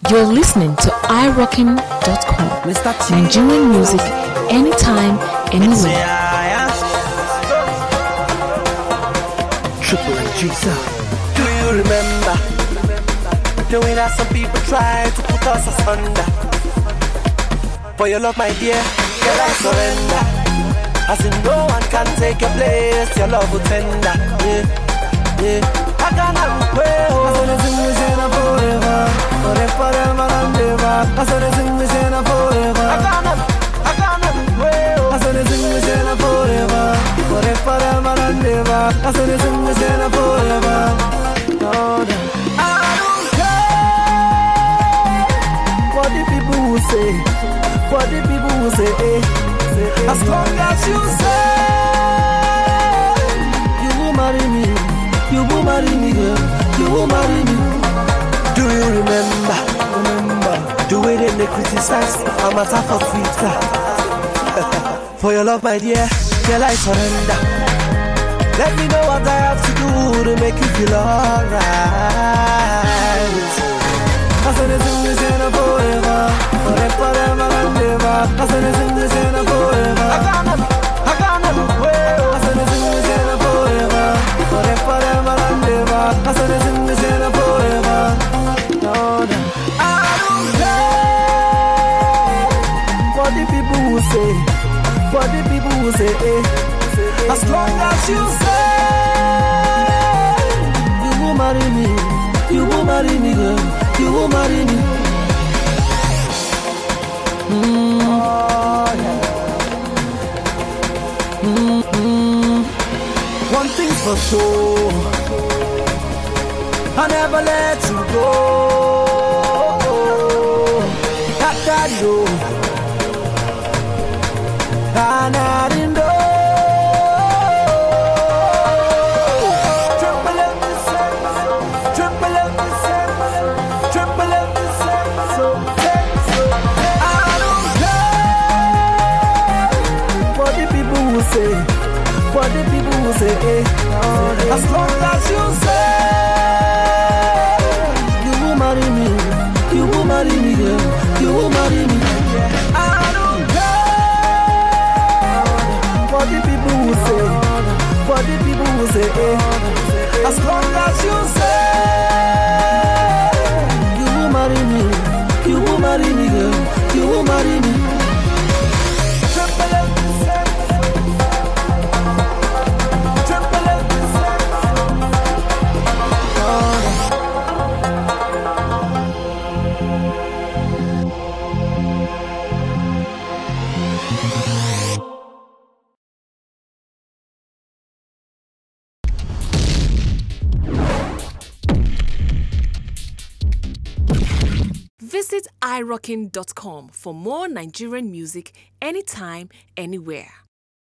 You're listening to iRockin.com. Nigerian music anytime, anywhere. Triple and Jesus. Do you remember the way that some people try to put us asunder? For your love, my dear, girl, I surrender. As in no one can take your place, your love will tender. I cannot pray. I saw the thing we say forever, forever and ever. I saw the thing we say forever. I cannot pray. I saw the thing we say forever, forever and ever. I saw the thing we say forever. No, I don't care what the people will say, what the people will say. As long as you say you will marry me, you will marry me, girl, you will marry me. Do you remember the way they criticize a matter for Twitter? For your love, my dear, girl, I surrender. Let me know what I have to do to make you feel alright. I said this thing is in forever, forever and ever. I said this thing is in forever. I cannot wait. I said this thing is in forever, forever and ever. I said this thing is in forever. No, I don't care what the people will say, what the people will say. As long as you say you will marry me, you will marry me, girl, you will marry me. One thing's for sure, I never let you go. After you, I didn't know. What the people will say, as long as you say you will marry me, you will marry me, girl, you will marry me. I don't care what the people will say, what the people will say, as long as you say you will marry me, you will marry me, girl, you will marry me. Visit iRockin.com for more Nigerian music anytime, anywhere.